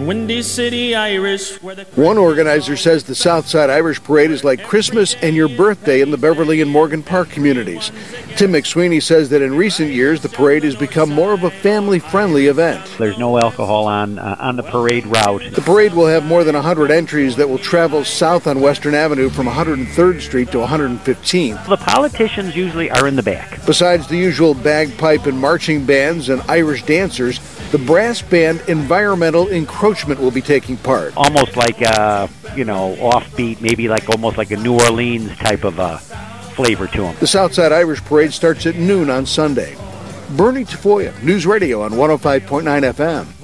Windy City Irish. One organizer says the Southside Irish Parade is like Christmas and your birthday in the Beverly and Morgan Park communities. Tim McSweeney says that in recent years, the parade has become more of a family-friendly event. There's no alcohol on the parade route. The parade will have more than 100 entries that will travel south on Western Avenue from 103rd Street to 115th. The politicians usually are in the back. Besides the usual bagpipe and marching bands and Irish dancers, the brass band Environmental Encroachment will be taking part. Almost like, offbeat, maybe like almost like a New Orleans type of flavor to them. The Southside Irish Parade starts at noon on Sunday. Bernie Tafoya, News Radio on 105.9 FM.